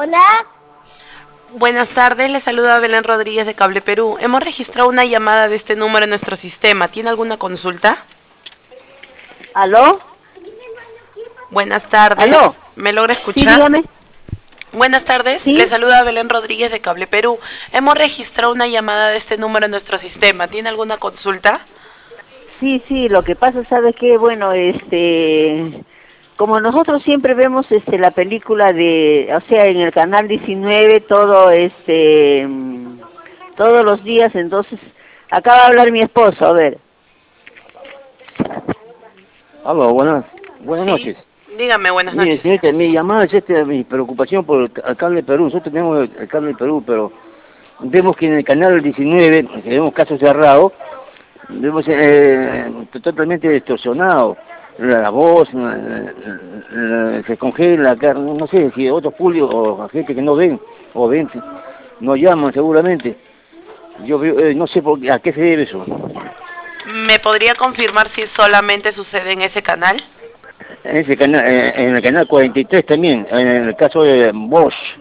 Hola, Buenas tardes, le saluda Belén Rodríguez de Cable Perú. Hemos registrado una llamada de este número en nuestro sistema. ¿Tiene alguna consulta? ¿aló? Buenas tardes, ¿Aló? ¿me logra Sí, escuchar? dígame. Buenas tardes, le ¿Sí? saluda Belén Rodríguez de Cable Perú. Hemos registrado una llamada de este número en nuestro sistema. ¿Tiene alguna consulta? Sí, sí, lo que pasa, ¿sabe qué? Bueno, como nosotros siempre vemos la película o sea, en el canal 19 todos los días, entonces, acaba de hablar mi esposo, a ver. Aló, buenas Sí. noches. Dígame, buenas Mire, noches. señorita, mi llamada es mi preocupación por el cable Perú. Nosotros tenemos el cable Perú, pero vemos que en el canal 19, que vemos casos cerrados, vemos totalmente distorsionado. La voz se congela, acá, no sé si otros públicos o gente que no ven, o ven, no llaman seguramente. Yo no sé a qué se debe eso. ¿Me podría confirmar si solamente sucede en ese canal? En ese canal, en el canal 43 también, en el caso de Bosch,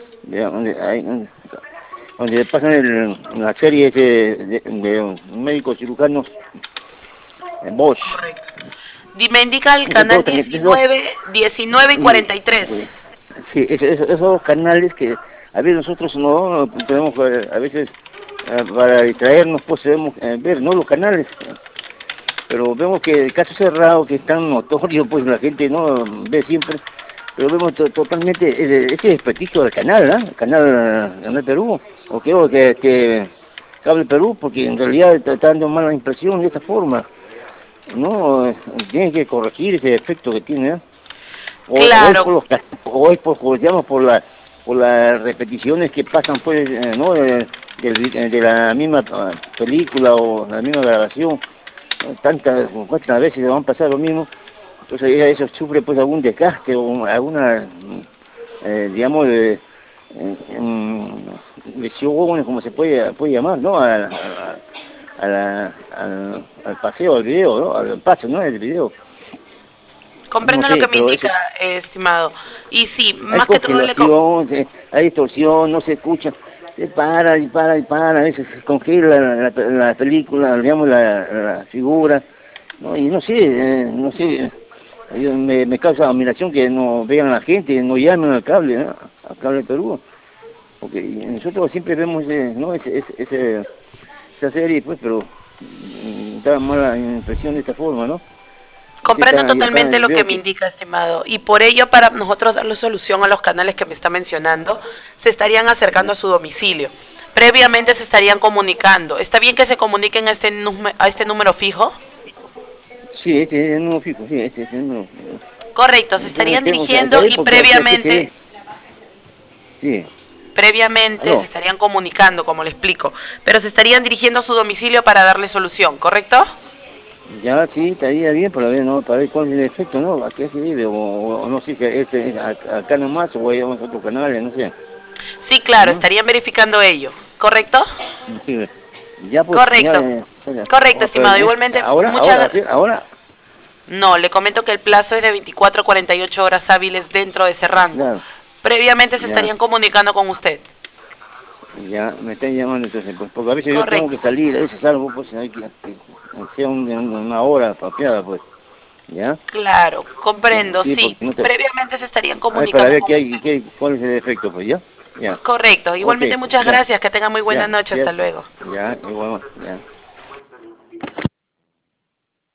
donde pasan la serie de médicos cirujanos en Bosch. Correcto. Me indica el Esos canal dos, diecinueve y y, 43. sí, esos canales que a veces nosotros no podemos, a veces para distraernos, pues debemos ver, no los canales, pero vemos que el caso cerrado, que es tan notorio, pues la gente no ve siempre, pero vemos totalmente ese desprestigio del canal, ¿ah? Canal Perú, o creo que Cable Perú, porque en realidad está dando mala impresión de esta forma, ¿no? Tienen que corregir ese efecto que tiene, ¿ah? O es Claro, por digamos, por las repeticiones que pasan, pues, ¿no? De la misma película o la misma grabación, ¿no? Cuántas veces van a pasar lo mismo, entonces eso sufre pues algún desgaste o alguna, digamos, lesión, como se puede llamar, ¿no? Al paseo, al video, ¿no? Al paso, ¿no? El video. No comprendo lo sé, que me pero indica, eso, estimado. Y sí, hay más que todo congelación, hay distorsión, no se escucha, se para y para y para, a veces se congela la película, digamos, la figura, ¿no? Y no sé, no sé, me causa admiración que no vean a la gente, no llamen al cable, ¿no? Al cable Perú, porque nosotros siempre vemos ¿no? esa serie, pues, pero da mala impresión de esta forma, ¿no? comprendo Y acá totalmente lo que veo me que, indica, estimado. Y por ello, para nosotros darle solución a los canales que me está mencionando, se estarían acercando a su domicilio. Previamente se estarían comunicando. ¿Está bien que se comuniquen a este número fijo? sí, este es el nuevo fijo, sí, este es el nuevo. Correcto, se estarían Está dirigiendo bien y porque aquí se ve. Sí, previamente se aló. estarían comunicando, como le explico, pero se estarían dirigiendo a su domicilio para darle solución, ¿correcto? Ya sí, estaría bien para ver, ¿no? Para ver cuál es el efecto, ¿no? ¿A qué se debe? O no sé si acá nomás o hay otros canales, no sé. Sí, claro, ¿Mm? estarían verificando ello, ¿correcto? Sí, ya pues, ya, Correcto, correcto, vamos a ver, estimado. Igualmente, ahora, sí, ahora, No, le comento que el plazo es de 24 a 48 horas hábiles dentro de ese rango. claro, Previamente se ya, estarían comunicando con usted. ya, me están llamando entonces, pues, porque a veces yo tengo Correcto. que salir, a veces salgo, pues, hay que sea una hora apropiada, pues, ¿ya? Claro, comprendo, Sí, sí. porque no te... Previamente se estarían A ver, para comunicando ver con usted. cuál es el efecto, pues, ¿ya? Ya, Correcto. ok, Igualmente muchas ya, gracias. Que tenga muy buena ya, noche. ya, Hasta luego. ya, igual, ya.